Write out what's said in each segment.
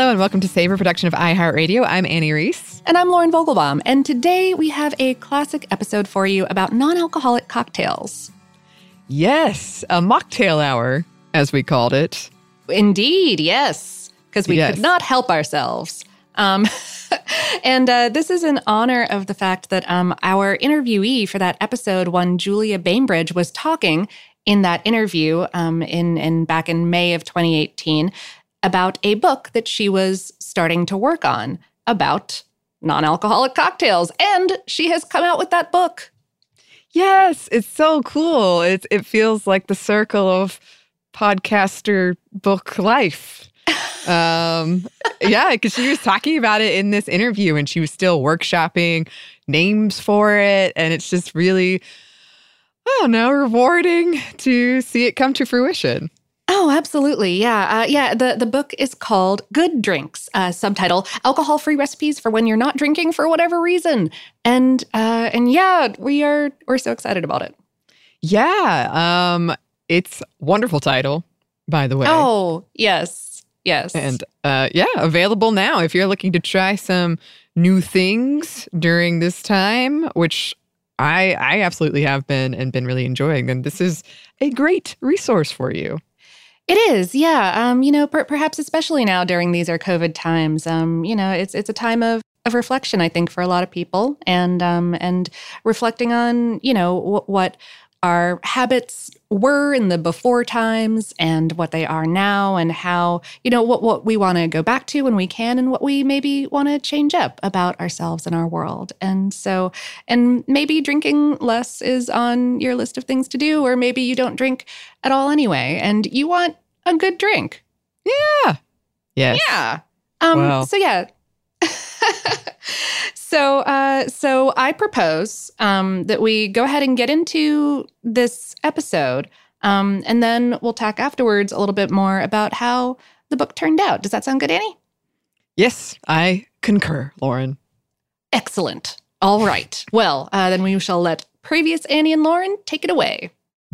Hello and welcome to Savor, production of iHeartRadio. I'm Annie Reese. And I'm Lauren Vogelbaum. And today we have a classic episode for you about non-alcoholic cocktails. Yes, a mocktail hour, as we called it. Indeed, yes. Because we could not help ourselves. And this is in honor of the fact that our interviewee for that episode, one Julia Bainbridge, was talking in that interview back in May of 2018 about a book that she was starting to work on about non-alcoholic cocktails. And she has come out with that book. Yes, it's so cool. It feels like the circle of podcaster book life. Because she was talking about it in this interview and she was still workshopping names for it. And it's just really, I don't know, rewarding to see it come to fruition. Oh, absolutely. Yeah. The book is called Good Drinks, subtitle, Alcohol-Free Recipes for When You're Not Drinking for Whatever Reason. And we're so excited about it. Yeah. It's a wonderful title, by the way. Oh, yes. And available now if you're looking to try some new things during this time, which I absolutely have been and been really enjoying. And this is a great resource for you. It is, yeah. Perhaps especially now during these COVID times, it's a time of reflection, I think, for a lot of people, and reflecting on, what our habits were in the before times and what they are now, and how, what we want to go back to when we can, and what we maybe want to change up about ourselves and our world. And so, and maybe drinking less is on your list of things to do, or maybe you don't drink at all anyway, and you want a good drink. Yeah. Yes. Yeah. Wow. So yeah. So I propose that we go ahead and get into this episode, and then we'll talk afterwards a little bit more about how the book turned out. Does that sound good, Annie? Yes, I concur, Lauren. Excellent. All right. Well, then we shall let previous Annie and Lauren take it away.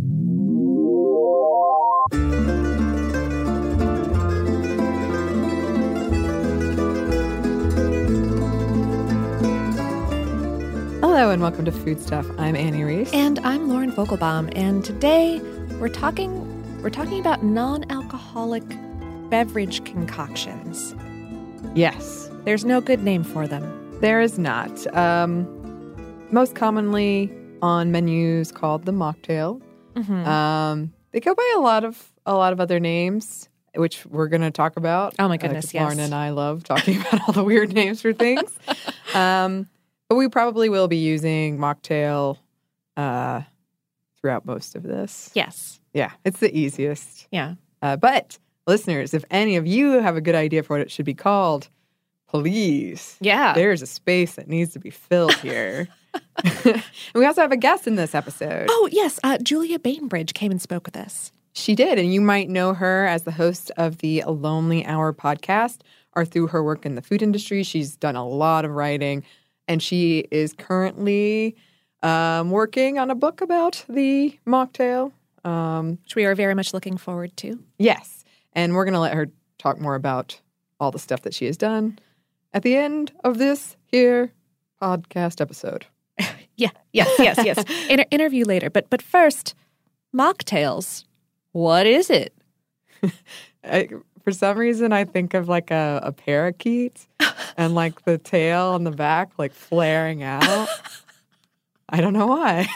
Hello and welcome to Food Stuff. I'm Annie Reese. And I'm Lauren Vogelbaum. And today we're talking about non-alcoholic beverage concoctions. Yes. There's no good name for them. There is not. Most commonly on menus called the mocktail. Mm-hmm. They go by a lot of other names, which we're going to talk about. Oh my goodness, yes. Lauren and I love talking about all the weird names for things. But we probably will be using mocktail throughout most of this. Yes. Yeah, it's the easiest. Yeah. But listeners, if any of you have a good idea for what it should be called, please. Yeah. There's a space that needs to be filled here. And we also have a guest in this episode. Oh, yes. Julia Bainbridge came and spoke with us. She did, and you might know her as the host of the Lonely Hour podcast, or through her work in the food industry. She's done a lot of writing. And she is currently working on a book about the mocktail. Which we are very much looking forward to. Yes. And we're going to let her talk more about all the stuff that she has done at the end of this here podcast episode. Yeah. Yes. Interview later. But first, mocktails. What is it? For some reason, I think of like a parakeet and like the tail on the back like flaring out. I don't know why.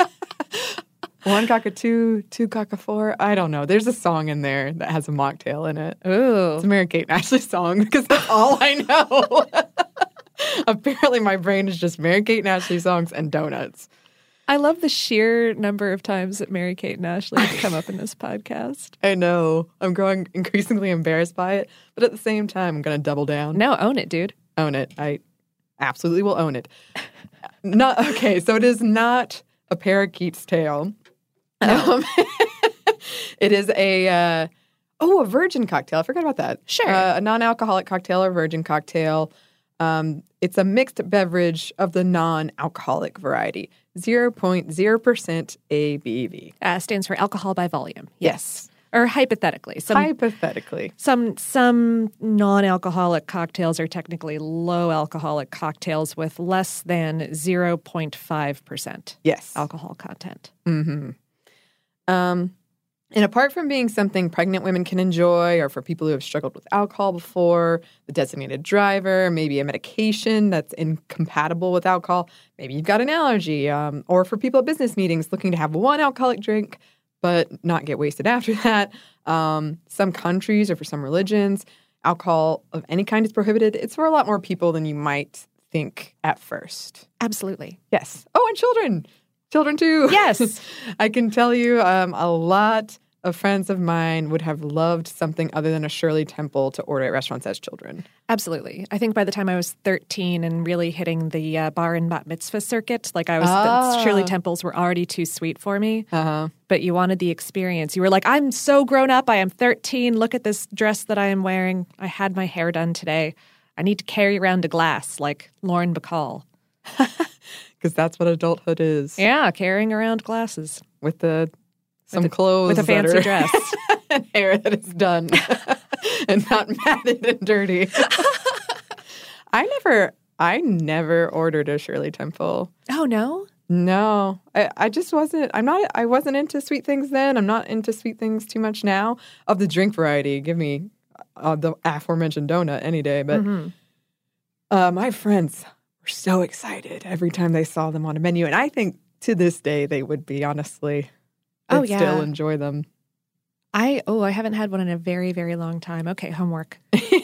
One cockatoo, two cockafore. I don't know. There's a song in there that has a mocktail in it. Ooh. It's a Mary-Kate and Ashley song because that's all I know. Apparently my brain is just Mary-Kate and Ashley songs and donuts. I love the sheer number of times that Mary-Kate and Ashley have come up in this podcast. I know. I'm growing increasingly embarrassed by it, but at the same time, I'm going to double down. No, own it, dude. Own it. I absolutely will own it. Okay, so it is not a parakeet's tail. No. It is a virgin cocktail. I forgot about that. Sure. A non-alcoholic cocktail or virgin cocktail. It's a mixed beverage of the non-alcoholic variety. 0.0% ABV. Stands for alcohol by volume. Yes. Or hypothetically. Hypothetically. Some non-alcoholic cocktails are technically low alcoholic cocktails with less than 0.5% Yes. alcohol content. Mm-hmm. And apart from being something pregnant women can enjoy, or for people who have struggled with alcohol before, the designated driver, maybe a medication that's incompatible with alcohol, maybe you've got an allergy, or for people at business meetings looking to have one alcoholic drink but not get wasted after that. Some countries or for some religions, alcohol of any kind is prohibited. It's for a lot more people than you might think at first. Absolutely. Yes. Oh, and children. Children too. Yes. I can tell you a lot of friends of mine would have loved something other than a Shirley Temple to order at restaurants as children. Absolutely. I think by the time I was 13 and really hitting the bar and bat mitzvah circuit, the Shirley Temples were already too sweet for me. Uh-huh. But you wanted the experience. You were like, I'm so grown up. I am 13. Look at this dress that I am wearing. I had my hair done today. I need to carry around a glass like Lauren Bacall. Because that's what adulthood is. Yeah, carrying around glasses. With some clothes. With a fancy dress. And hair that is done. And not matted and dirty. I never ordered a Shirley Temple. Oh, no? No. I just wasn't, I wasn't into sweet things then. I'm not into sweet things too much now. Of the drink variety, give me the aforementioned donut any day. But my friends were so excited every time they saw them on a menu. And I think to this day they would be, honestly. They'd still enjoy them. I haven't had one in a very, very long time. Okay, homework.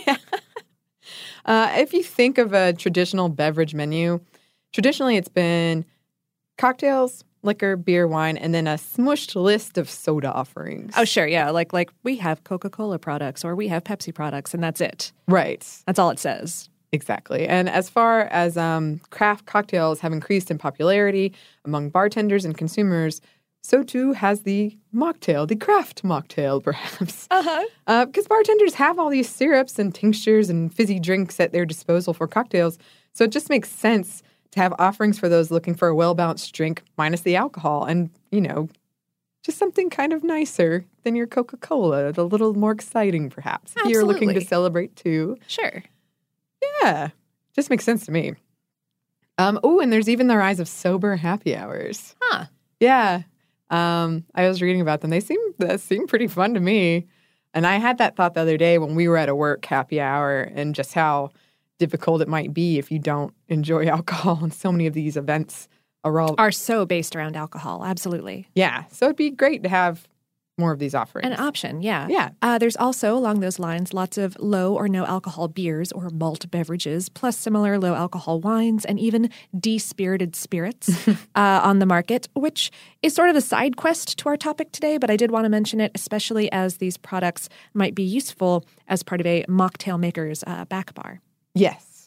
If you think of a traditional beverage menu, traditionally it's been cocktails, liquor, beer, wine, and then a smushed list of soda offerings. Oh, sure, yeah. Like we have Coca-Cola products or we have Pepsi products, and that's it. Right. That's all it says. Exactly. And as far as craft cocktails have increased in popularity among bartenders and consumers, so too has the mocktail, the craft mocktail, perhaps. Because bartenders have all these syrups and tinctures and fizzy drinks at their disposal for cocktails. So it just makes sense to have offerings for those looking for a well-balanced drink minus the alcohol and, just something kind of nicer than your Coca-Cola, a little more exciting, perhaps. Absolutely. If you're looking to celebrate, too. Sure. Yeah. Just makes sense to me. And there's even the rise of sober happy hours. Huh. Yeah. I was reading about them. They seem pretty fun to me. And I had that thought the other day when we were at a work happy hour and just how difficult it might be if you don't enjoy alcohol. And so many of these events are so based around alcohol. Absolutely. Yeah. So it'd be great to have more of these offerings. An option, yeah. Yeah. There's also, along those lines, lots of low or no alcohol beers or malt beverages, plus similar low alcohol wines and even de-spirited spirits on the market, which is sort of a side quest to our topic today, but I did want to mention it, especially as these products might be useful as part of a mocktail maker's back bar. Yes.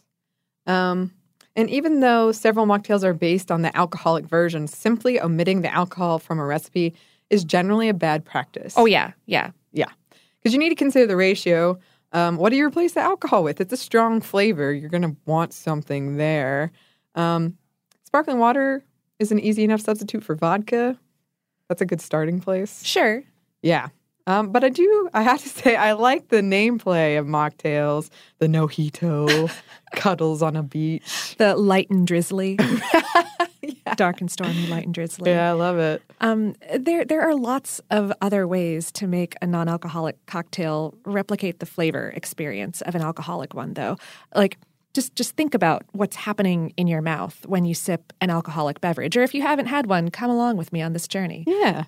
And even though several mocktails are based on the alcoholic version, simply omitting the alcohol from a recipe is generally a bad practice. Oh, yeah. Yeah. Yeah. Because you need to consider the ratio. What do you replace the alcohol with? It's a strong flavor. You're going to want something there. Sparkling water is an easy enough substitute for vodka. That's a good starting place. Sure. Yeah. But I have to say, I like the nameplay of mocktails, the Nojito, cuddles on a beach. The light and drizzly. Yeah. Dark and stormy, light and drizzly. Yeah, I love it. There are lots of other ways to make a non-alcoholic cocktail replicate the flavor experience of an alcoholic one, though. Like, just think about what's happening in your mouth when you sip an alcoholic beverage. Or if you haven't had one, come along with me on this journey. Yeah.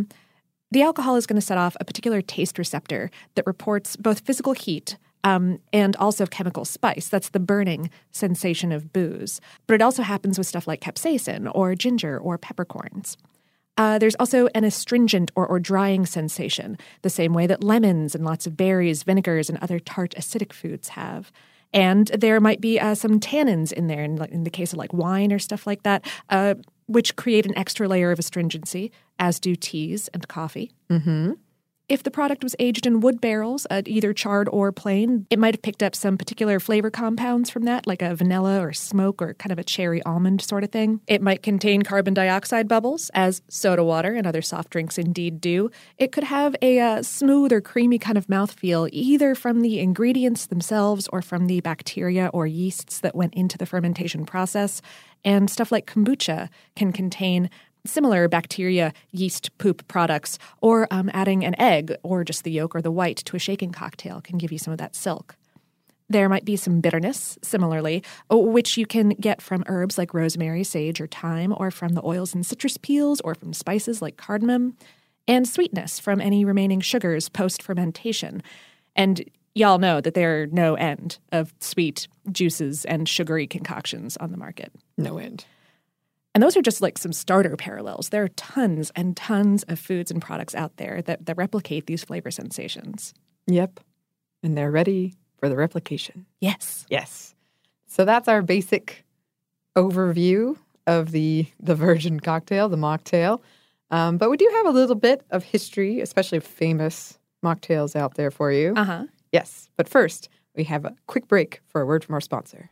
The alcohol is going to set off a particular taste receptor that reports both physical heat and also chemical spice. That's the burning sensation of booze. But it also happens with stuff like capsaicin or ginger or peppercorns. There's also an astringent or drying sensation, the same way that lemons and lots of berries, vinegars, and other tart acidic foods have. And there might be some tannins in there, in the case of like wine or stuff like that, which create an extra layer of astringency, as do teas and coffee. Mm-hmm. If the product was aged in wood barrels, either charred or plain, it might have picked up some particular flavor compounds from that, like a vanilla or smoke or kind of a cherry almond sort of thing. It might contain carbon dioxide bubbles, as soda water and other soft drinks indeed do. It could have a smooth or creamy kind of mouthfeel, either from the ingredients themselves or from the bacteria or yeasts that went into the fermentation process. And stuff like kombucha can contain similar bacteria, yeast, poop products, or adding an egg or just the yolk or the white to a shaken cocktail can give you some of that silk. There might be some bitterness, similarly, which you can get from herbs like rosemary, sage, or thyme, or from the oils in citrus peels, or from spices like cardamom, and sweetness from any remaining sugars post-fermentation. And y'all know that there are no end of sweet juices and sugary concoctions on the market. No end. And those are just like some starter parallels. There are tons and tons of foods and products out there that replicate these flavor sensations. Yep. And they're ready for the replication. Yes. Yes. So that's our basic overview of the virgin cocktail, the mocktail. But we do have a little bit of history, especially famous mocktails out there for you. Uh-huh. Yes. But first, we have a quick break for a word from our sponsor.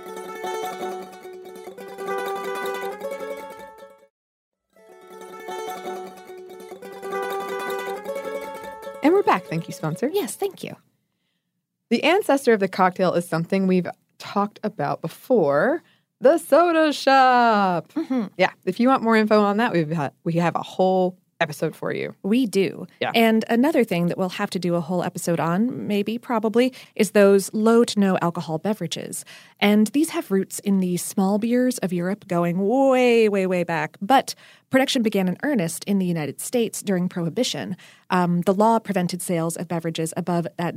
And we're back. Thank you, sponsor. Yes, thank you. The ancestor of the cocktail is something we've talked about before, the soda shop. Mm-hmm. Yeah, if you want more info on that, we have a whole episode for you. We do. Yeah. And another thing that we'll have to do a whole episode on, maybe, probably, is those low to no alcohol beverages. And these have roots in the small beers of Europe going way, way, way back. But production began in earnest in the United States during Prohibition. The law prevented sales of beverages above that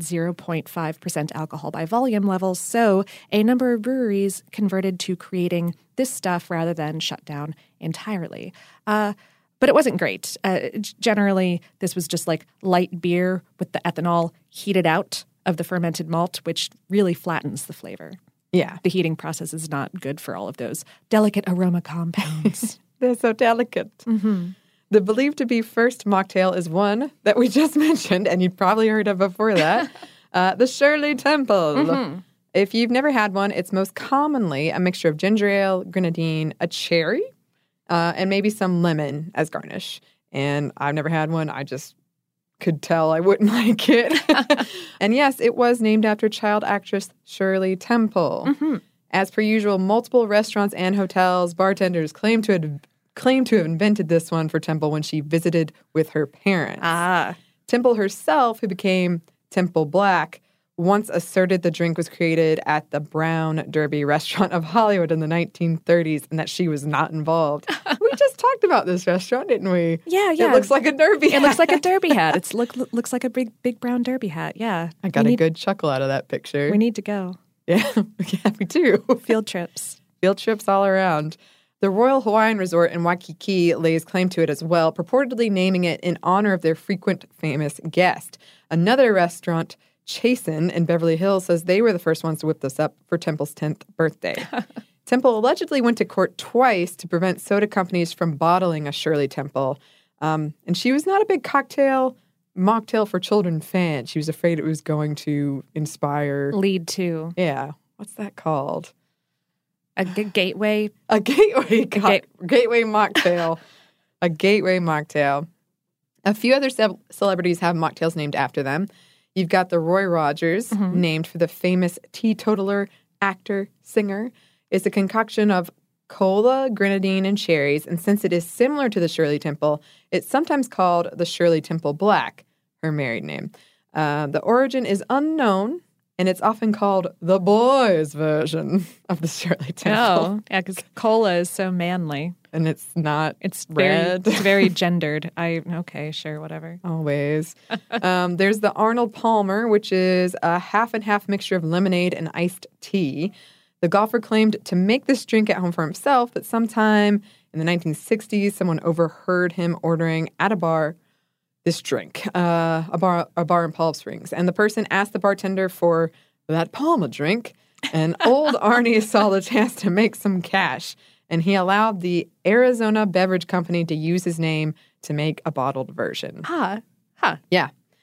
0.5% alcohol by volume levels. So a number of breweries converted to creating this stuff rather than shut down entirely. But it wasn't great. Generally, this was just like light beer with the ethanol heated out of the fermented malt, which really flattens the flavor. Yeah. The heating process is not good for all of those delicate aroma compounds. They're so delicate. Mm-hmm. The believed to be first mocktail is one that we just mentioned, and you've probably heard of before that, the Shirley Temple. Mm-hmm. If you've never had one, it's most commonly a mixture of ginger ale, grenadine, a cherry, and maybe some lemon as garnish. And I've never had one. I just could tell I wouldn't like it. And yes, it was named after child actress Shirley Temple. Mm-hmm. As per usual, multiple restaurants and hotels, bartenders claim to have invented this one for Temple when she visited with her parents. Temple herself, who became Temple Black, once asserted the drink was created at the Brown Derby restaurant of Hollywood in the 1930s and that she was not involved. We just talked about this restaurant, didn't we? Yeah. It looks like a derby hat. It looks like a derby hat. It looks like a big brown derby hat. Yeah. I got a good chuckle out of that picture. We need to go. Yeah, me too. Field trips. Field trips all around. The Royal Hawaiian Resort in Waikiki lays claim to it as well, purportedly naming it in honor of their frequent famous guest. Another restaurant, Chasen in Beverly Hills, says they were the first ones to whip this up for Temple's 10th birthday. Temple allegedly went to court twice to prevent soda companies from bottling a Shirley Temple. And she was not a big mocktail for children fan. She was afraid it was going to lead to. Yeah. What's that called? A gateway. A gateway mocktail. A gateway mocktail. A few other celebrities have mocktails named after them. You've got the Roy Rogers, named for the famous teetotaler, actor, singer. It's a concoction of cola, grenadine, and cherries, and since it is similar to the Shirley Temple, it's sometimes called the Shirley Temple Black, her married name. The origin is unknown, and it's often called the boys' version of the Shirley Temple. Oh, yeah, because cola is so manly. And it's not It's red. It's very gendered. Okay, sure, whatever. Always. There's the Arnold Palmer, which is a half and half mixture of lemonade and iced tea. The golfer claimed to make this drink at home for himself, but sometime in the 1960s, someone overheard him ordering at a bar this drink, a bar in Palm Springs. And the person asked the bartender for that Palmer drink, and old Arnie saw the chance to make some cash. And he allowed the Arizona Beverage Company to use his name to make a bottled version. Huh. Yeah.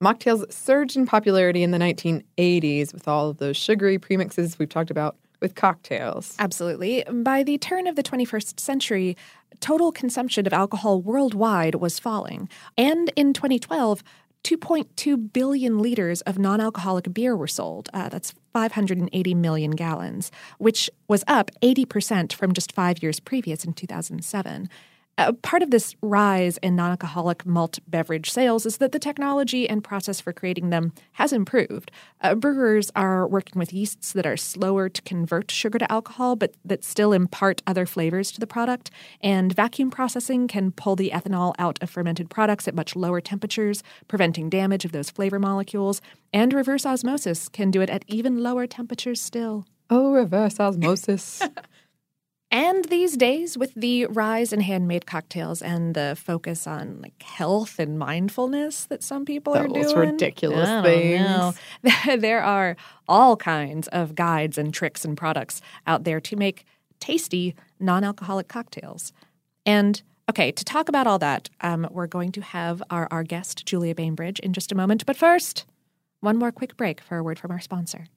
Mocktails surged in popularity in the 1980s with all of those sugary premixes we've talked about with cocktails. Absolutely. By the turn of the 21st century, total consumption of alcohol worldwide was falling. And in 2012, 2.2 billion liters of non-alcoholic beer were sold. That's 580 million gallons, which was up 80% from just 5 years previous in 2007. Part of this rise in non-alcoholic malt beverage sales is that the technology and process for creating them has improved. Brewers are working with yeasts that are slower to convert sugar to alcohol, but that still impart other flavors to the product. And vacuum processing can pull the ethanol out of fermented products at much lower temperatures, preventing damage of those flavor molecules. And reverse osmosis can do it at even lower temperatures still. Oh, reverse osmosis. And these days, with the rise in handmade cocktails and the focus on like health and mindfulness that some people are doing, those ridiculous things. There are all kinds of guides and tricks and products out there to make tasty non-alcoholic cocktails. And okay, to talk about all that, we're going to have our guest Julia Bainbridge in just a moment. But first, one more quick break for a word from our sponsor.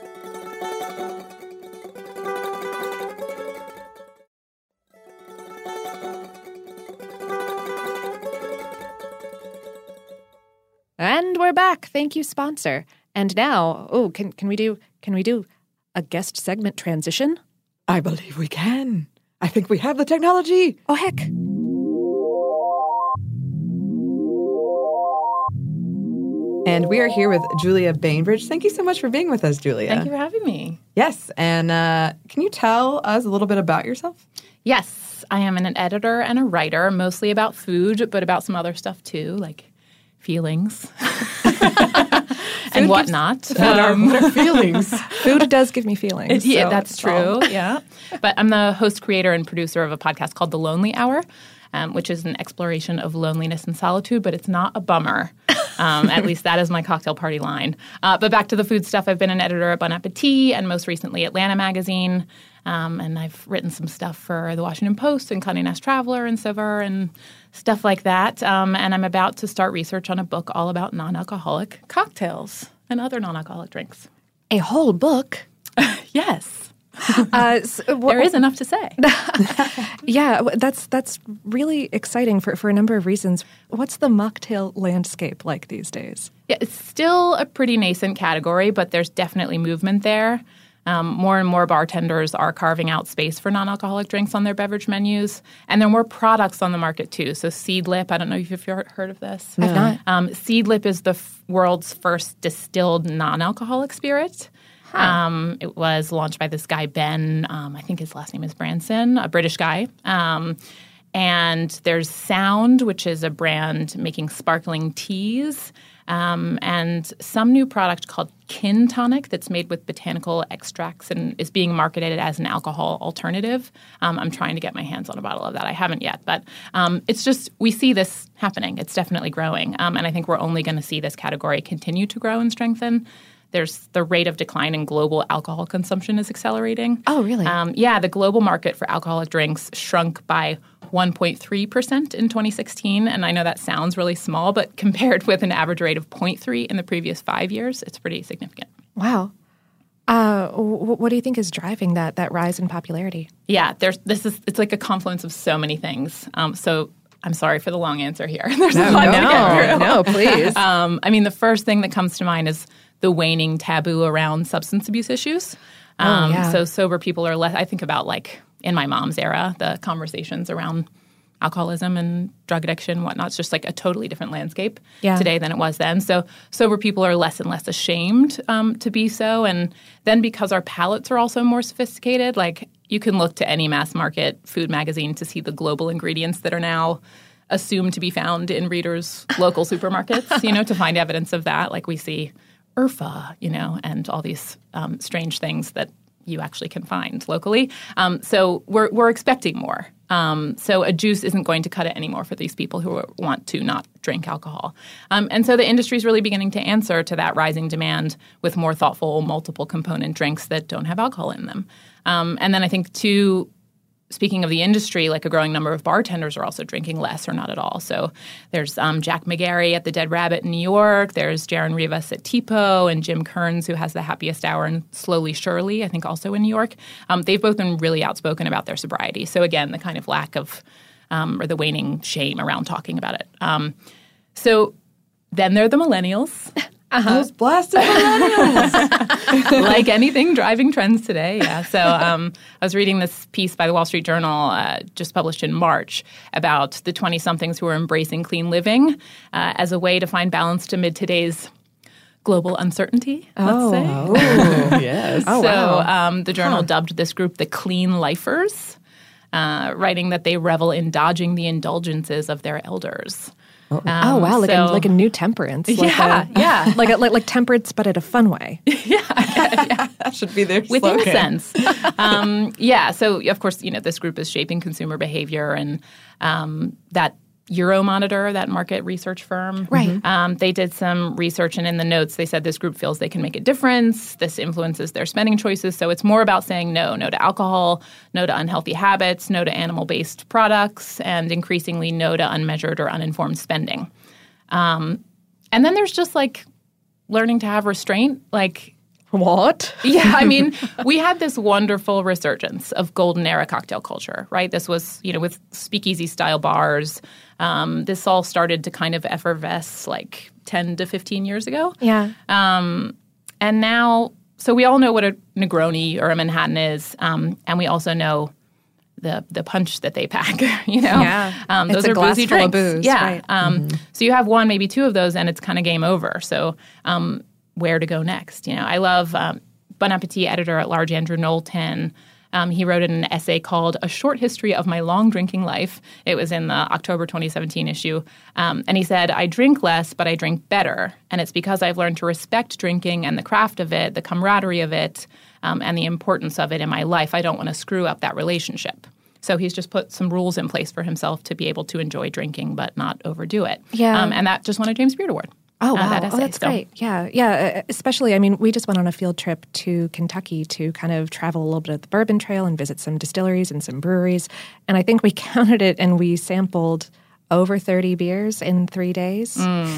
And we're back. Thank you, sponsor. And now, can we do a guest segment transition? I believe we can. I think we have the technology. Oh, heck. And we are here with Julia Bainbridge. Thank you so much for being with us, Julia. Thank you for having me. Yes. And can you tell us a little bit about yourself? Yes. I am an editor and a writer, mostly about food, but about some other stuff too, like feelings and whatnot. What are feelings? Food does give me feelings. Yeah, that's true. Yeah. But I'm the host, creator, and producer of a podcast called The Lonely Hour, which is an exploration of loneliness and solitude, but it's not a bummer. At least that is my cocktail party line. But back to the food stuff, I've been an editor at Bon Appetit and most recently Atlanta Magazine. And I've written some stuff for The Washington Post and Condé Nast Traveler and Saveur and stuff like that. And I'm about to start research on a book all about non-alcoholic cocktails and other non-alcoholic drinks. A whole book? Yes. There is enough to say. Yeah, that's really exciting for a number of reasons. What's the mocktail landscape like these days? Yeah, it's still a pretty nascent category, but there's definitely movement there. More and more bartenders are carving out space for non-alcoholic drinks on their beverage menus. And there are more products on the market, too. So Seedlip, I don't know if you've heard of this. I've not. Seedlip is the world's first distilled non-alcoholic spirit. It was launched by this guy, Ben, I think his last name is Branson, a British guy. And there's Sound, which is a brand making sparkling teas. And some new product called Kin Tonic that's made with botanical extracts and is being marketed as an alcohol alternative. I'm trying to get my hands on a bottle of that. I haven't yet. But it's just we see this happening. It's definitely growing. And I think we're only going to see this category continue to grow and strengthen. There's the rate of decline in global alcohol consumption is accelerating. Oh, really? Yeah, the global market for alcoholic drinks shrunk by 1.3% in 2016. And I know that sounds really small, but compared with an average rate of 0.3 in the previous 5 years, it's pretty significant. Wow. What do you think is driving that rise in popularity? Yeah, it's like a confluence of so many things. So I'm sorry for the long answer here. There's a lot to get through. No, please. I mean, the first thing that comes to mind is the waning taboo around substance abuse issues. So sober people are less, I think about like in my mom's era, the conversations around alcoholism and drug addiction and whatnot. It's just like a totally different landscape today than it was then. So sober people are less and less ashamed to be so. And then because our palates are also more sophisticated, like you can look to any mass market food magazine to see the global ingredients that are now assumed to be found in readers' local supermarkets, to find evidence of that. Like we see Urfa, and all these strange things that you actually can find locally. So we're expecting more. So a juice isn't going to cut it anymore for these people who want to not drink alcohol. And so the industry is really beginning to answer to that rising demand with more thoughtful, multiple component drinks that don't have alcohol in them. And then I think, too, speaking of the industry, like a growing number of bartenders are also drinking less or not at all. So there's Jack McGarry at the Dead Rabbit in New York. There's Jaron Rivas at Tipo, and Jim Kearns, who has the Happiest Hour and Slowly Surely, I think also in New York. They've both been really outspoken about their sobriety. So again, the kind of lack of or the waning shame around talking about it. So then there are the millennials. Those blasted millennials. Like anything driving trends today, yeah. So I was reading this piece by the Wall Street Journal just published in March about the 20-somethings who are embracing clean living as a way to find balance amid today's global uncertainty, let's say. Oh, yes. Oh, wow. The journal dubbed this group the Clean Lifers, writing that they revel in dodging the indulgences of their elders. Oh wow! Like a new temperance. Yeah. Like temperance, but in a fun way. Yeah. That should be their With slogan. incense. So of course, this group is shaping consumer behavior, and that Euromonitor, that market research firm, right? They did some research, and in the notes they said this group feels they can make a difference. This influences their spending choices. So it's more about saying no to alcohol, no to unhealthy habits, no to animal-based products, and increasingly no to unmeasured or uninformed spending. And then there's just like learning to have restraint, like. What? Yeah, I mean, we had this wonderful resurgence of golden era cocktail culture, right? This was, with speakeasy-style bars. This all started to kind of effervesce like 10 to 15 years ago. Yeah. And now, so we all know what a Negroni or a Manhattan is, and we also know the punch that they pack, Yeah. Those It's a are glass boozy full of drinks. booze, Yeah. right. So you have one, maybe two of those, and it's kind of game over. So where to go next? I love Bon Appetit editor-at-large Andrew Knowlton. He wrote in an essay called A Short History of My Long Drinking Life. It was in the October 2017 issue. And he said, I drink less, but I drink better. And it's because I've learned to respect drinking and the craft of it, the camaraderie of it, and the importance of it in my life. I don't want to screw up that relationship. So he's just put some rules in place for himself to be able to enjoy drinking but not overdo it. Yeah. And that just won a James Beard Award. Oh, wow. That essay, that's great. Yeah. Especially, we just went on a field trip to Kentucky to kind of travel a little bit of the Bourbon Trail and visit some distilleries and some breweries. And I think we counted it and we sampled over 30 beers in 3 days.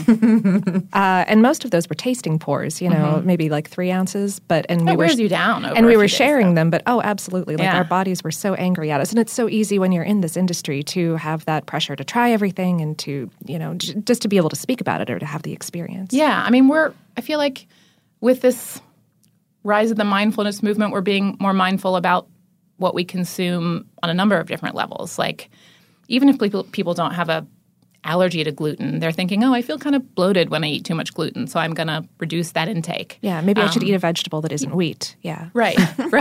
And most of those were tasting pours, maybe like 3 ounces. That wears you down over and we a were few sharing days, them, but absolutely. Like our bodies were so angry at us. And it's so easy when you're in this industry to have that pressure to try everything and to, just to be able to speak about it or to have the experience. Yeah. I feel like with this rise of the mindfulness movement, we're being more mindful about what we consume on a number of different levels. Like, even if people don't have a allergy to gluten, they're thinking, I feel kind of bloated when I eat too much gluten, so I'm going to reduce that intake. Yeah, maybe I should eat a vegetable that isn't wheat. Yeah. Right.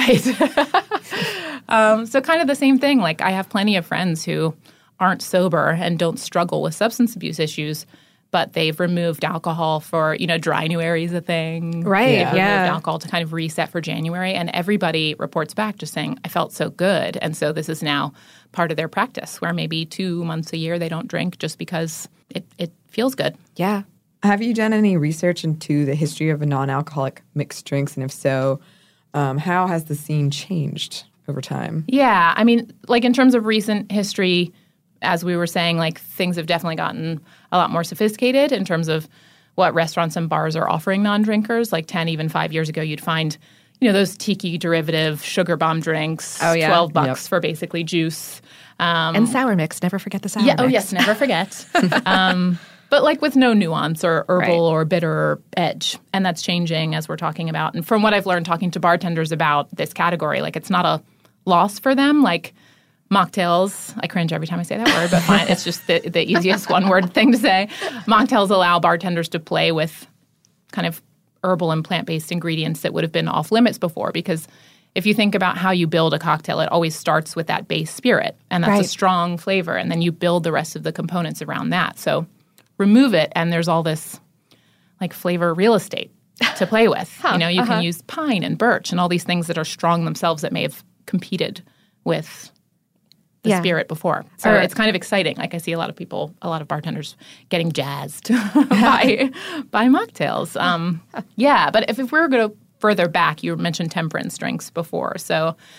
So kind of the same thing. Like, I have plenty of friends who aren't sober and don't struggle with substance abuse issues, but they've removed alcohol for, Dry-Nuary is a thing. Right, They've removed alcohol to kind of reset for January, and everybody reports back just saying, I felt so good. And so this is now part of their practice, where maybe 2 months a year they don't drink just because it feels good. Yeah. Have you done any research into the history of non-alcoholic mixed drinks? And if so, how has the scene changed over time? Yeah. Like in terms of recent history, as we were saying, like things have definitely gotten a lot more sophisticated in terms of what restaurants and bars are offering non-drinkers. Like 10, even 5 years ago, you'd find, those tiki derivative sugar bomb drinks, $12 for basically juice. And sour mix. Never forget the sour mix. Oh, yes, never forget. But like with no nuance or herbal or bitter edge. And that's changing as we're talking about. And from what I've learned talking to bartenders about this category, like it's not a loss for them. Like mocktails, I cringe every time I say that word, but fine. It's just the easiest one-word thing to say. Mocktails allow bartenders to play with kind of herbal and plant-based ingredients that would have been off limits before, because if you think about how you build a cocktail, it always starts with that base spirit, and that's a strong flavor, and then you build the rest of the components around that. So remove it, and there's all this like flavor real estate to play with. You can use pine and birch and all these things that are strong themselves that may have competed with the spirit before. So it's kind of exciting. Like I see a lot of bartenders getting jazzed by mocktails. But if we're going to further back, you mentioned temperance drinks before. So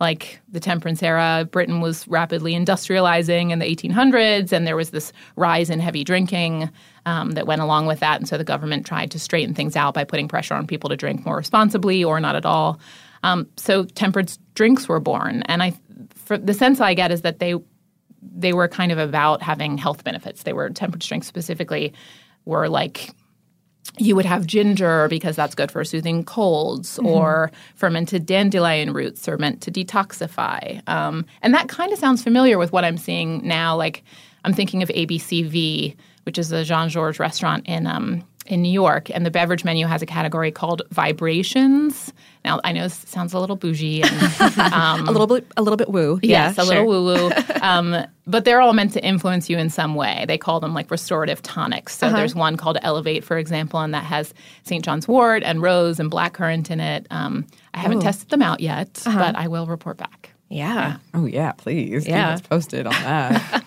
like the temperance era. Britain was rapidly industrializing in the 1800s, and there was this rise in heavy drinking that went along with that. And so the government tried to straighten things out by putting pressure on people to drink more responsibly or not at all. So temperance drinks were born. And for the sense I get is that they were kind of about having health benefits. Temperance drinks specifically were like, you would have ginger because that's good for soothing colds, or fermented dandelion roots are meant to detoxify. And that kind of sounds familiar with what I'm seeing now. Like I'm thinking of ABCV, which is a Jean-Georges restaurant in New York, and the beverage menu has a category called Vibrations. Now, I know this sounds a little bougie and a little bit woo. Yes, yeah, a little woo-woo. But they're all meant to influence you in some way. They call them like restorative tonics. So there's one called Elevate, for example, and that has St. John's wort and rose and blackcurrant in it. I haven't tested them out yet, but I will report back. Yeah. Oh, yeah, please. Yeah. Keep us posted on that.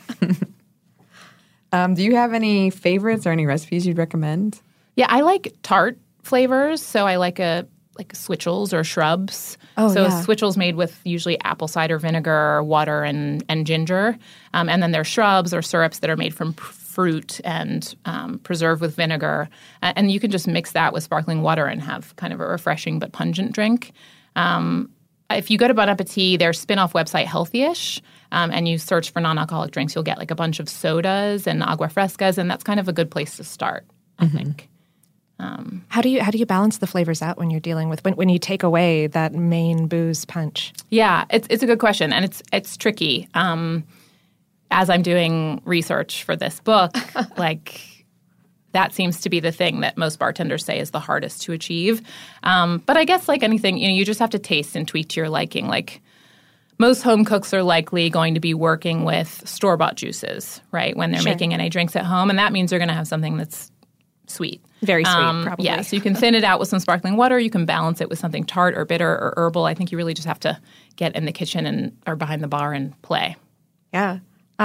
Do you have any favorites or any recipes you'd recommend? Yeah, I like tart flavors. So I like switchels or shrubs. Oh, so yeah. switchels made with usually apple cider vinegar, water, and ginger. And then there's shrubs or syrups that are made from fruit and preserved with vinegar. And you can just mix that with sparkling water and have kind of a refreshing but pungent drink. If you go to Bon Appetit, their spin-off website, Healthyish, and you search for non-alcoholic drinks, you'll get like a bunch of sodas and agua frescas, and that's kind of a good place to start, I think. How do you balance the flavors out when you're dealing with when you take away that main booze punch? Yeah, it's a good question, and it's tricky. As I'm doing research for this book, like that seems to be the thing that most bartenders say is the hardest to achieve. But I guess like anything, you just have to taste and tweak to your liking. Like most home cooks are likely going to be working with store-bought juices, right, when they're making NA drinks at home, and that means you're going to have something that's sweet. Very sweet, probably. Yeah, so you can thin it out with some sparkling water. You can balance it with something tart or bitter or herbal. I think you really just have to get in the kitchen or behind the bar and play. Yeah.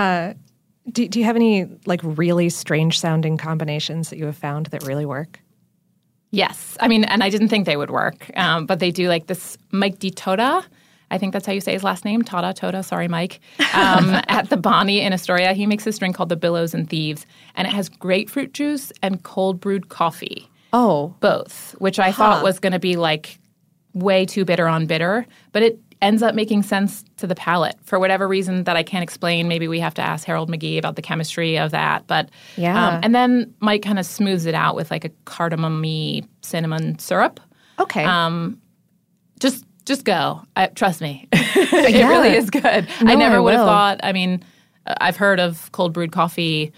Do you have any like really strange sounding combinations that you have found that really work? Yes. I mean, and I didn't think they would work, but they do like this Mike Di Tota. I think that's how you say his last name, Tota, sorry, Mike, at the Bonnie in Astoria. He makes this drink called the Billows and Thieves, and it has grapefruit juice and cold brewed coffee. Oh. Both, which I thought was going to be like way too bitter on bitter, but it ends up making sense to the palate for whatever reason that I can't explain. Maybe we have to ask Harold McGee about the chemistry of that. But and then Mike kind of smooths it out with like a cardamom-y cinnamon syrup. Okay. Just go. Trust me. It really is good. No, I never would have will. thought. I mean, I've heard of cold brewed coffee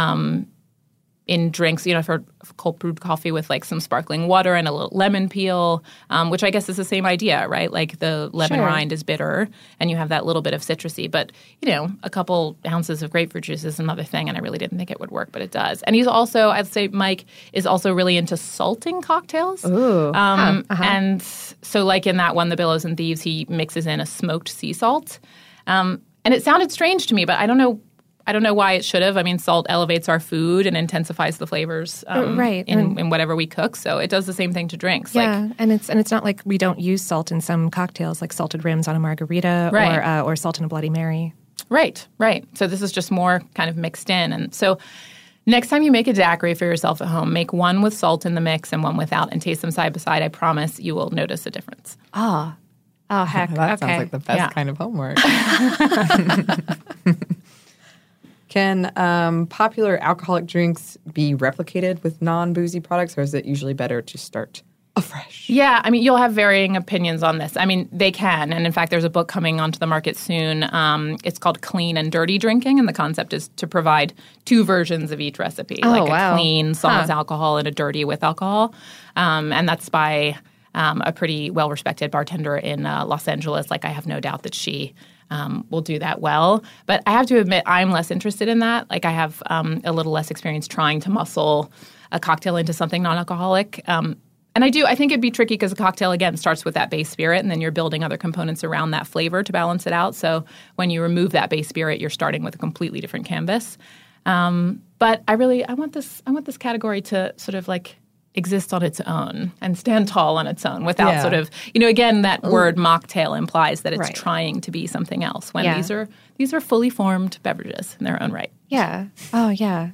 in drinks. I've heard of cold brewed coffee with like some sparkling water and a little lemon peel, which I guess is the same idea, right? Like the lemon rind is bitter and you have that little bit of citrusy. But, a couple ounces of grapefruit juice is another thing, and I really didn't think it would work, but it does. And he's also, I'd say Mike is also really into salting cocktails. Ooh. And so like in that one, The Billows and Thieves, he mixes in a smoked sea salt. And it sounded strange to me, but I don't know why it should have. I mean, salt elevates our food and intensifies the flavors in whatever we cook. So it does the same thing to drinks. Yeah, and it's not like we don't use salt in some cocktails, like salted rims on a margarita or salt in a Bloody Mary. Right. So this is just more kind of mixed in. And so next time you make a daiquiri for yourself at home, make one with salt in the mix and one without, and taste them side by side. I promise you will notice a difference. Oh, heck. That okay. sounds like the best kind of homework. Can popular alcoholic drinks be replicated with non-boozy products, or is it usually better to start afresh? Yeah, I mean, you'll have varying opinions on this. I mean, they can. And in fact, there's a book coming onto the market soon. It's called Clean and Dirty Drinking, and the concept is to provide two versions of each recipe, like a clean, sans alcohol, and a dirty with alcohol. And that's by a pretty well-respected bartender in Los Angeles. Like, I have no doubt that she will do that well. But I have to admit, I'm less interested in that. Like, I have a little less experience trying to muscle a cocktail into something non-alcoholic. And I think it'd be tricky because a cocktail, again, starts with that base spirit, and then you're building other components around that flavor to balance it out. So when you remove that base spirit, you're starting with a completely different canvas. But I want this category to sort of like exist on its own and stand tall on its own without sort of, again, that word mocktail implies that it's trying to be something else when these are fully formed beverages in their own right. Yeah. Oh, yeah.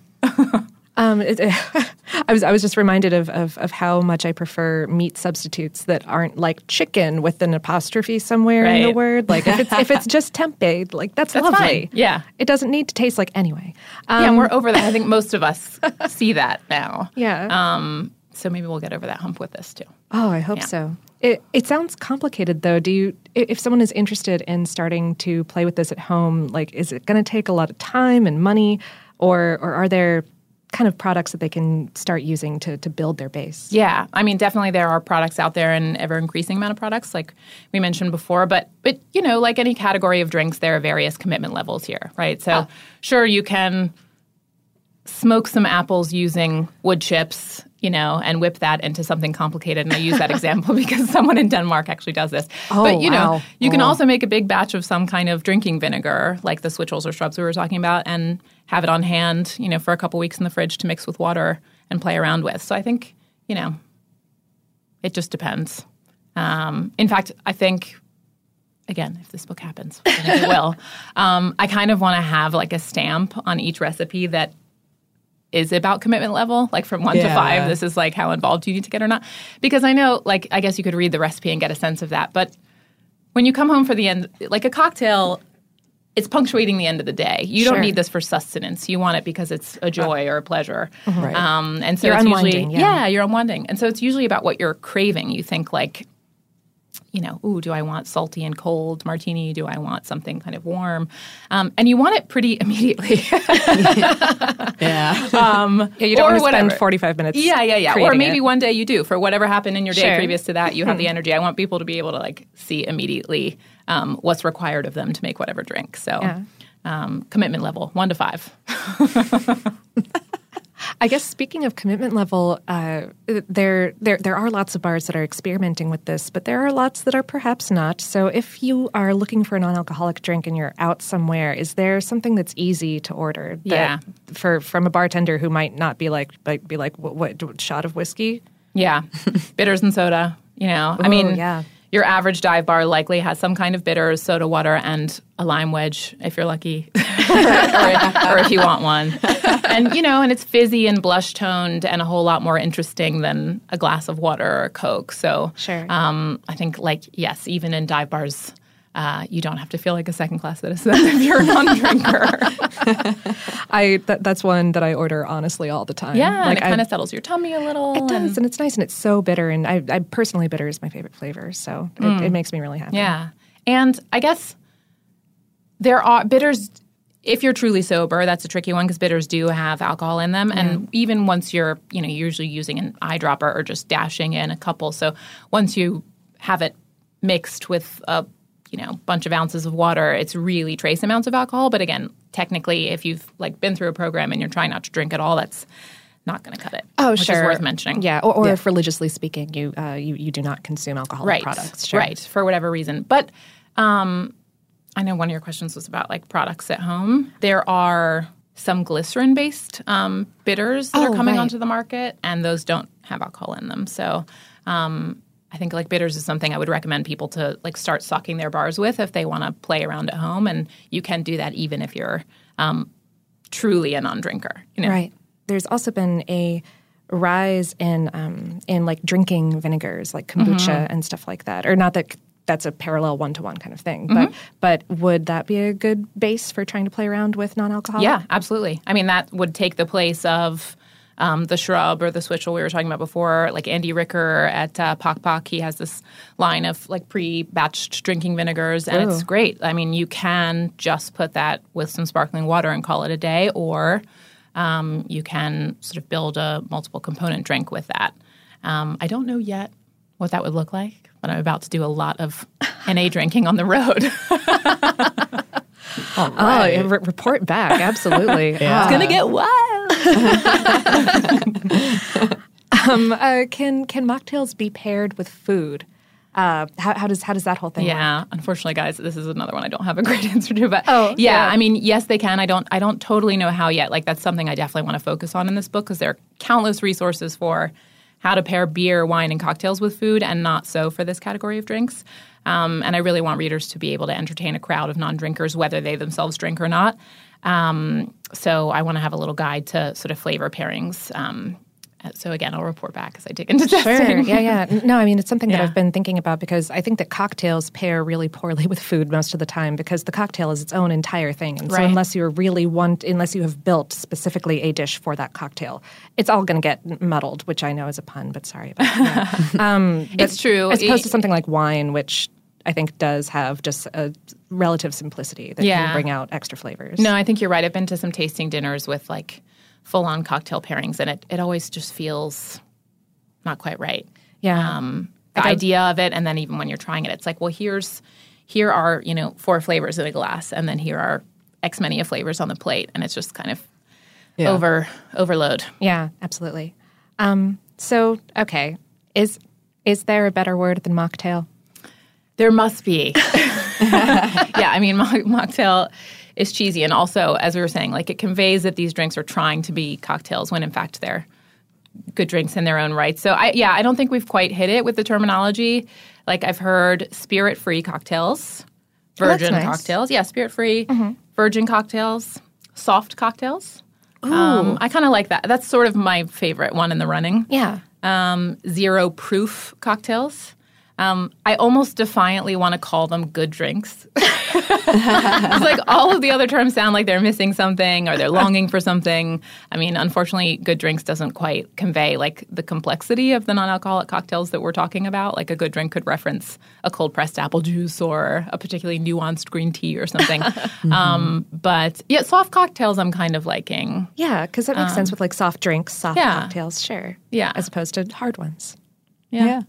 I was just reminded of how much I prefer meat substitutes that aren't like chicken with an apostrophe somewhere in the word. Like if it's just tempeh, like that's lovely. Fine. Yeah, it doesn't need to taste like anyway. And we're over that. I think most of us see that now. Yeah. So maybe we'll get over that hump with this too. Oh, I hope so. It sounds complicated though. If someone is interested in starting to play with this at home, like is it going to take a lot of time and money, or are there kind of products that they can start using to build their base? Yeah. I mean, definitely there are products out there, an ever-increasing amount of products, like we mentioned before. But like any category of drinks, there are various commitment levels here, right? So sure, you can smoke some apples using wood chips, and whip that into something complicated. And I use that example because someone in Denmark actually does this. Oh, but, wow. You can also make a big batch of some kind of drinking vinegar, like the switchels or shrubs we were talking about, and have it on hand, for a couple weeks in the fridge to mix with water and play around with. So I think, it just depends. In fact, I think, again, if this book happens, I think it will, I kind of want to have like a stamp on each recipe that is about commitment level, like from 1 to 5. This is like how involved you need to get or not. Because I know, like, I guess you could read the recipe and get a sense of that. But when you come home for the end, like a cocktail, it's punctuating the end of the day. You don't need this for sustenance. You want it because it's a joy or a pleasure. Right. And so you're it's unwinding. Usually, you're unwinding. And so it's usually about what you're craving. You think like, do I want salty and cold martini? Do I want something kind of warm? And you want it pretty immediately. You don't want to spend 45 minutes. Yeah. Or maybe one day you do. For whatever happened in your day previous to that, you have the energy. I want people to be able to like see immediately what's required of them to make whatever drink. So commitment level, 1 to 5. I guess speaking of commitment level, there are lots of bars that are experimenting with this, but there are lots that are perhaps not. So if you are looking for a non-alcoholic drink and you're out somewhere, is there something that's easy to order? From a bartender who might not be like what shot of whiskey? Yeah, bitters and soda. I mean, your average dive bar likely has some kind of bitters, soda water, and a lime wedge if you're lucky, or if you want one. And and it's fizzy and blush toned and a whole lot more interesting than a glass of water or a Coke. So I think yes, even in dive bars, you don't have to feel like a second-class citizen if you're a non-drinker. That's one that I order honestly all the time. Yeah, and it kind of settles your tummy a little. It does, and it's nice, and it's so bitter. And I personally, bitter is my favorite flavor, so it makes me really happy. Yeah, and I guess there are bitters. If you're truly sober, that's a tricky one because bitters do have alcohol in them. And even once you're, usually using an eyedropper or just dashing in a couple. So once you have it mixed with a bunch of ounces of water, it's really trace amounts of alcohol. But again, technically, if you've been through a program and you're trying not to drink at all, that's not going to cut it. Oh, which is worth mentioning. Yeah, or if religiously speaking, you do not consume alcoholic products. Sure. Right, for whatever reason. But I know one of your questions was about products at home. There are some glycerin-based bitters that are coming onto the market, and those don't have alcohol in them. So I think bitters is something I would recommend people to start stocking their bars with if they want to play around at home. And you can do that even if you're truly a non-drinker. Right. There's also been a rise in drinking vinegars like kombucha and stuff like that. Or not that that's a parallel one-to-one kind of thing. But would that be a good base for trying to play around with non-alcoholic? Yeah, absolutely. I mean, that would take the place of the shrub or the switchel we were talking about before. Like Andy Ricker at Pok Pok, he has this line of pre-batched drinking vinegars, and it's great. I mean, you can just put that with some sparkling water and call it a day, or you can sort of build a multiple component drink with that. I don't know yet what that would look like, but I'm about to do a lot of NA drinking on the road. All right. Report back. Absolutely. It's going to get wild. Can mocktails be paired with food? How does that whole thing work? Unfortunately, guys, this is another one I don't have a great answer to. But I mean, yes, they can. I don't totally know how yet. That's something I definitely want to focus on in this book because there are countless resources for how to pair beer, wine, and cocktails with food, and not so for this category of drinks. And I really want readers to be able to entertain a crowd of non-drinkers, whether they themselves drink or not. So I want to have a little guide to sort of flavor pairings. So again, I'll report back as I dig into testing. Sure. Yeah. No, I mean, it's something that I've been thinking about because I think that cocktails pair really poorly with food most of the time because the cocktail is its own entire thing. And so unless you have built specifically a dish for that cocktail, it's all going to get muddled, which I know is a pun, but sorry about that. It's true. As opposed to something like wine, which I think does have just a relative simplicity that can bring out extra flavors. No, I think you're right. I've been to some tasting dinners with like full-on cocktail pairings, and it always just feels not quite right. Yeah. The idea of it, and then even when you're trying it, it's like, well, here are 4 flavors in a glass, and then here are X many of flavors on the plate, and it's just kind of overload. Yeah, absolutely. So, okay, is there a better word than mocktail? There must be. Yeah, I mean, mocktail is cheesy. And also, as we were saying, like it conveys that these drinks are trying to be cocktails when in fact they're good drinks in their own right. So I don't think we've quite hit it with the terminology. Like I've heard spirit-free cocktails, virgin cocktails. Yeah, spirit-free, virgin cocktails, soft cocktails. I kind of like that. That's sort of my favorite one in the running. Yeah. Zero proof cocktails. I almost defiantly want to call them good drinks. It's like all of the other terms sound like they're missing something or they're longing for something. I mean, unfortunately, good drinks doesn't quite convey like the complexity of the non-alcoholic cocktails that we're talking about. Like a good drink could reference a cold-pressed apple juice or a particularly nuanced green tea or something. But yeah, soft cocktails I'm kind of liking. Yeah, because that makes sense with like soft drinks, soft cocktails, sure. Yeah. As opposed to hard ones. Yeah.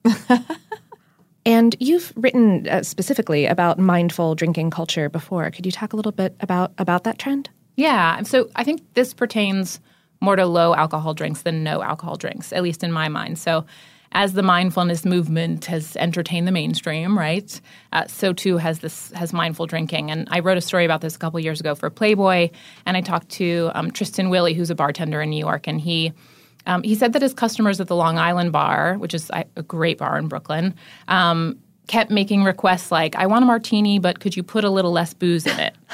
And you've written specifically about mindful drinking culture before. Could you talk a little bit about that trend? Yeah. So I think this pertains more to low alcohol drinks than no alcohol drinks, at least in my mind. So as the mindfulness movement has entertained the mainstream, right, so too has mindful drinking. And I wrote a story about this a couple years ago for Playboy, and I talked to Tristan Willey, who's a bartender in New York, and he said that his customers at the Long Island bar, which is a great bar in Brooklyn, kept making requests like, I want a martini, but could you put a little less booze in it?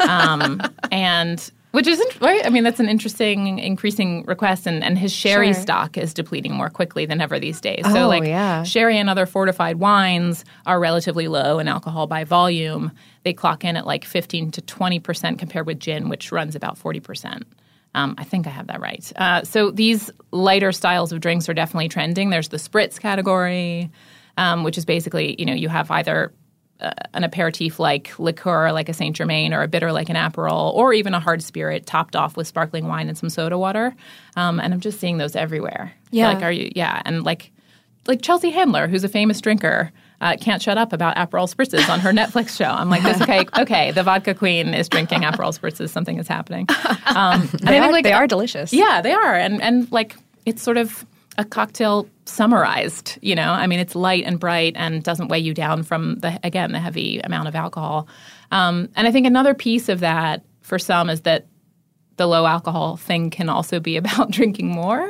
And which isn't right. I mean, that's an interesting, increasing request. And his sherry stock is depleting more quickly than ever these days. So sherry and other fortified wines are relatively low in alcohol by volume. They clock in at like 15 to 20% compared with gin, which runs about 40%. I think I have that right. So these lighter styles of drinks are definitely trending. There's the spritz category, which is basically, you have either an aperitif like liqueur, like a Saint Germain, or a bitter like an Aperol, or even a hard spirit topped off with sparkling wine and some soda water. And I'm just seeing those everywhere. Yeah. Like, and like Chelsea Handler, who's a famous drinker, can't shut up about Aperol spritzes on her Netflix show. I'm like, okay, the vodka queen is drinking Aperol spritzes. Something is happening. They are delicious. Yeah, they are. And like, it's sort of a cocktail summarized, I mean, it's light and bright and doesn't weigh you down from the heavy amount of alcohol. And I think another piece of that for some is that the low alcohol thing can also be about drinking more.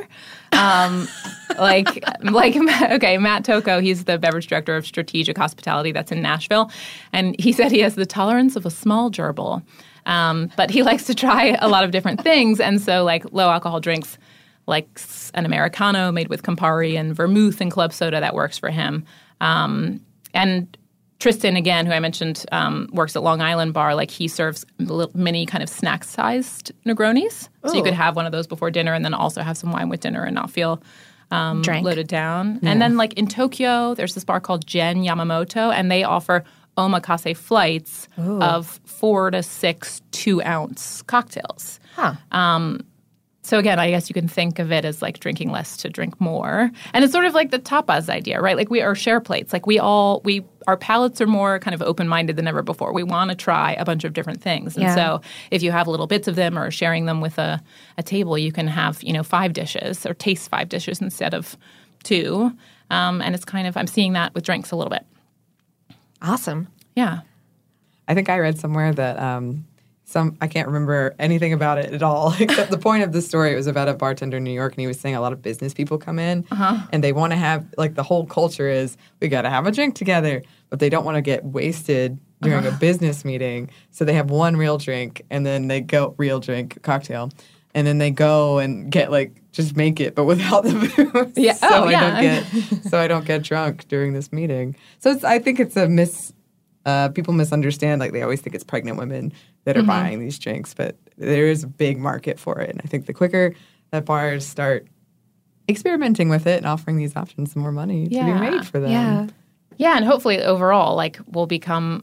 Matt Tocco, he's the beverage director of Strategic Hospitality that's in Nashville. And he said he has the tolerance of a small gerbil. But he likes to try a lot of different things. And so like low alcohol drinks, like an Americano made with Campari and vermouth and club soda, that works for him. And Tristan, again, who I mentioned, works at Long Island Bar. Like he serves little mini kind of snack-sized Negronis. Ooh. So you could have one of those before dinner and then also have some wine with dinner and not feel loaded down. Yeah. And then like in Tokyo, there's this bar called Gen Yamamoto, and they offer omakase flights of 4 to 6 2-ounce cocktails. Huh. So again, I guess you can think of it as like drinking less to drink more. And it's sort of like the tapas idea, right? Like we are share plates. Like our palates are more kind of open-minded than ever before. We want to try a bunch of different things. And so if you have little bits of them or sharing them with a table, you can have, 5 dishes or taste 5 dishes instead of 2. And it's kind of, I'm seeing that with drinks a little bit. Awesome. Yeah. I think I read somewhere that I can't remember anything about it at all, except the point of the story. It was about a bartender in New York, and he was saying a lot of business people come in, and they want to have, like, the whole culture is, we got to have a drink together, but they don't want to get wasted during a business meeting. So they have one real drink, and then they go, real drink, cocktail, and then they go and get, like, just make it, but without the booze. Yeah. So I don't get drunk during this meeting. So I think it's a people misunderstand. Like, they always think it's pregnant women that are buying these drinks, but there is a big market for it. And I think the quicker that bars start experimenting with it and offering these options, the more money to be made for them. Yeah, and hopefully overall, like, we'll become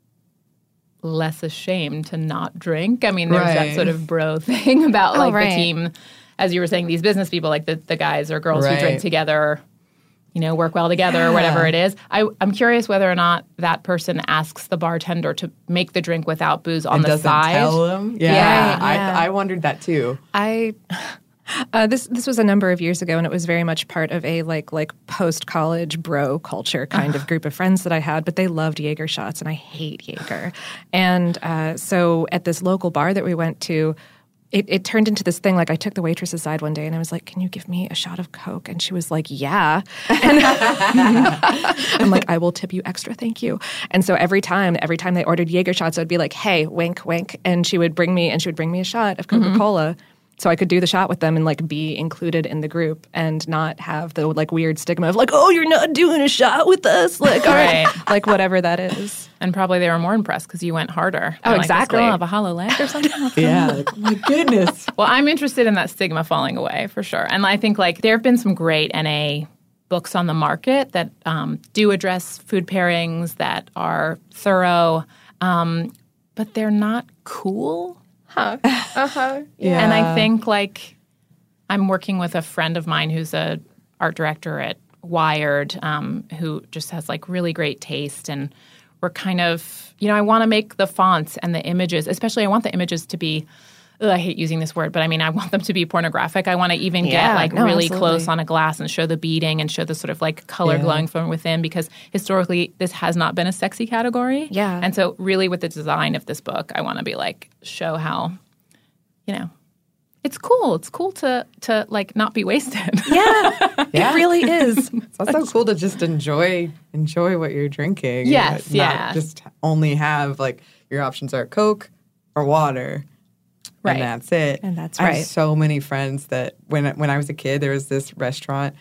less ashamed to not drink. I mean, there's that sort of bro thing about, like, the team, as you were saying, these business people, like the guys or girls who drink together, you know, work well together or whatever it is. I'm curious whether or not that person asks the bartender to make the drink without booze on the side. Tell them. Yeah. I wondered that too. This was a number of years ago, and it was very much part of a like post-college bro culture kind of group of friends that I had, but they loved Jaeger shots, and I hate Jaeger. And so at this local bar that we went to, it turned into this thing. Like, I took the waitress aside one day and I was like, "Can you give me a shot of Coke?" And she was like, "Yeah." And I'm like, "I will tip you extra, thank you." And so every time they ordered Jaeger shots, I'd be like, "Hey, wink, wink," and she would bring me a shot of Coca-Cola. So I could do the shot with them and, like, be included in the group and not have the, like, weird stigma of, like, "Oh, you're not doing a shot with us," like, all right, like, whatever that is. And probably they were more impressed because you went harder. Oh, exactly. Like, have a hollow leg or something. Like, oh my goodness. Well, I'm interested in that stigma falling away for sure. And I think, like, there have been some great NA books on the market that do address food pairings that are thorough, but they're not cool. Yeah. And I think, like, I'm working with a friend of mine who's a art director at Wired, who just has, like, really great taste. And we're kind of, you know, I want to make the fonts and the images, especially I want the images to be, I hate using this word, but I mean, I want them to be pornographic. I want to even get, like, really close on a glass and show the beading and show the sort of, like, color glowing from within, because historically this has not been a sexy category. Yeah. And so really with the design of this book, I want to be, like, show how, you know, it's cool. It's cool to like, not be wasted. It really is. It's also cool to just enjoy what you're drinking. Yes, not just only have, like, your options are Coke or water. Right. And that's it. And that's I right. have so many friends that when I was a kid, there was this restaurant.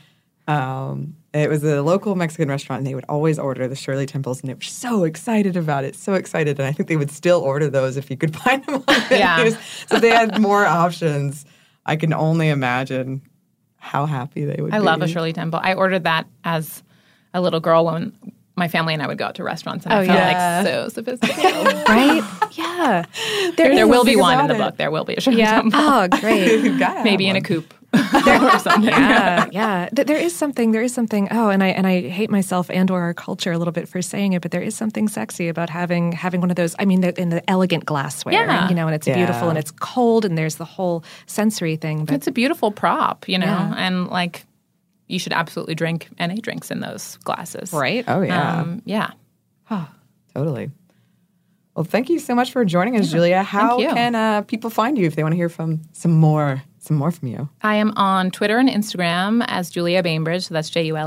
It was a local Mexican restaurant, and they would always order the Shirley Temples, and they were so excited about it, so excited. And I think they would still order those if you could find them on menus. So they had more options. I can only imagine how happy they would be. I love a Shirley Temple. I ordered that as a little girl when my family and I would go out to restaurants, and I felt like so sophisticated. Right? Yeah. There will be one in the book. There will be a Shirley Temple. Oh, great. Maybe in a coupe. Or something. Yeah. There is something. Oh, and I hate myself and/or our culture a little bit for saying it, but there is something sexy about having one of those. I mean, in the elegant glassware, and it's beautiful and it's cold, and there's the whole sensory thing. But it's a beautiful prop, and, like, you should absolutely drink NA drinks in those glasses, right? Oh yeah, totally. Well, thank you so much for joining us, Julia. How can people find you if they want to hear from some more from you? I am on Twitter and Instagram as Julia Bainbridge. So that's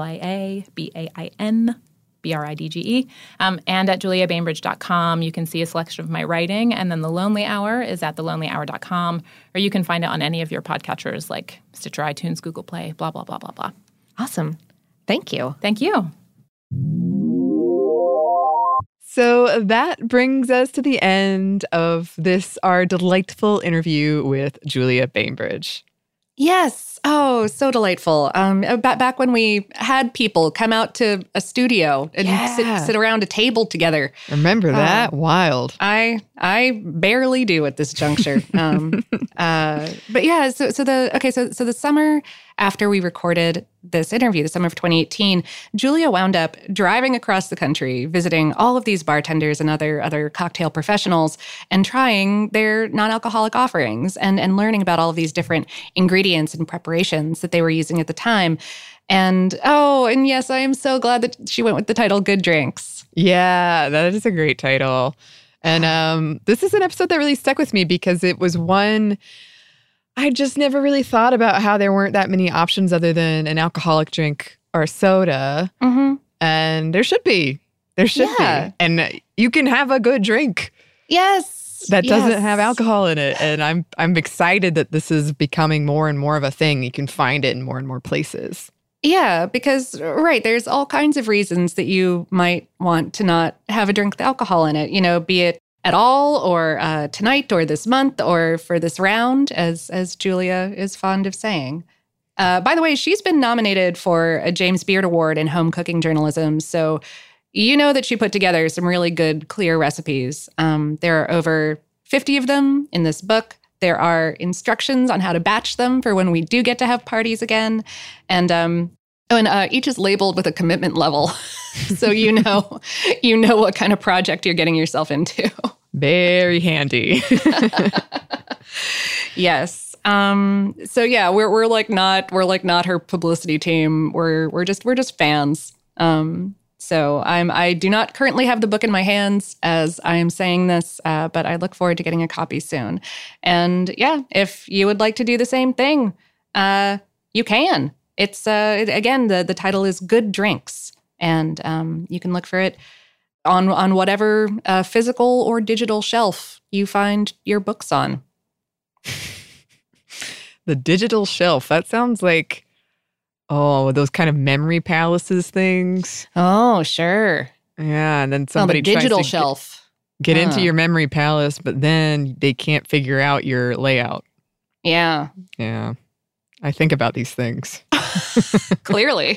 JuliaBainbridge. And at juliabainbridge.com, you can see a selection of my writing. And then The Lonely Hour is at thelonelyhour.com, or you can find it on any of your podcatchers like Stitcher, iTunes, Google Play, blah, blah, blah, blah, blah. Awesome. Thank you. Thank you. So that brings us to the end of our delightful interview with Julia Bainbridge. Yes. Oh, so delightful. Back when we had people come out to a studio and sit around a table together. Remember that? Wild. I barely do at this juncture. But yeah, so the summer after we recorded this interview, the summer of 2018, Julia wound up driving across the country, visiting all of these bartenders and other cocktail professionals, and trying their non-alcoholic offerings and learning about all of these different ingredients and preparations that they were using at the time. And yes, I am so glad that she went with the title Good Drinks. Yeah, that is a great title. And this is an episode that really stuck with me because it was one I just never really thought about how there weren't that many options other than an alcoholic drink or soda. Mm-hmm. And there should be. There should be. And you can have a good drink. Yes. That doesn't have alcohol in it. And I'm excited that this is becoming more and more of a thing. You can find it in more and more places. Yeah, because, right, there's all kinds of reasons that you might want to not have a drink with alcohol in it, you know, be it at all or tonight or this month or for this round, as Julia is fond of saying. By the way, she's been nominated for a James Beard Award in home cooking journalism, so you know that she put together some really good, clear recipes. There are over 50 of them in this book. There are instructions on how to batch them for when we do get to have parties again. And each is labeled with a commitment level. So you know what kind of project you're getting yourself into. Very handy. Yes. So yeah, we're like not her publicity team. We're just fans. So I do not currently have the book in my hands as I am saying this, but I look forward to getting a copy soon. And yeah, if you would like to do the same thing, you can. It's again, the title is Good Drinks, and you can look for it on whatever physical or digital shelf you find your books on. The digital shelf. That sounds like, those kind of memory palaces things. Oh, sure. Yeah, and then somebody the digital tries to shelf. Get into your memory palace, but then they can't figure out your layout. Yeah. Yeah. I think about these things. Clearly.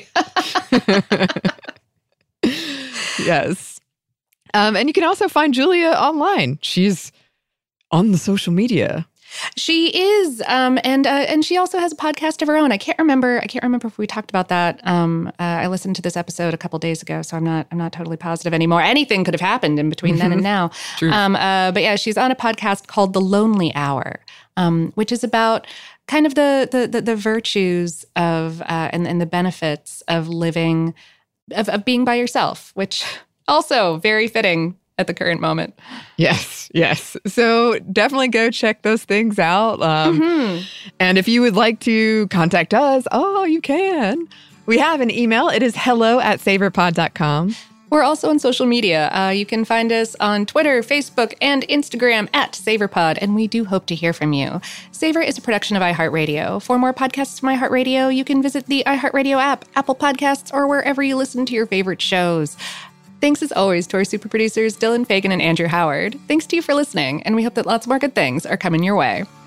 Yes. And you can also find Julia online. She's on the social media. She is, and she also has a podcast of her own. I can't remember if we talked about that. I listened to this episode a couple days ago, so I'm not totally positive anymore. Anything could have happened in between then and now. True. But yeah, she's on a podcast called The Lonely Hour, which is about kind of the virtues of and the benefits of living, of being by yourself, which also very fitting at the current moment. Yes. So definitely go check those things out. And if you would like to contact us, you can. We have an email. It is hello@savorpod.com. We're also on social media. You can find us on Twitter, Facebook, and Instagram @SavorPod, and we do hope to hear from you. Savor is a production of iHeartRadio. For more podcasts from iHeartRadio, you can visit the iHeartRadio app, Apple Podcasts, or wherever you listen to your favorite shows. Thanks as always to our super producers, Dylan Fagan and Andrew Howard. Thanks to you for listening, and we hope that lots more good things are coming your way.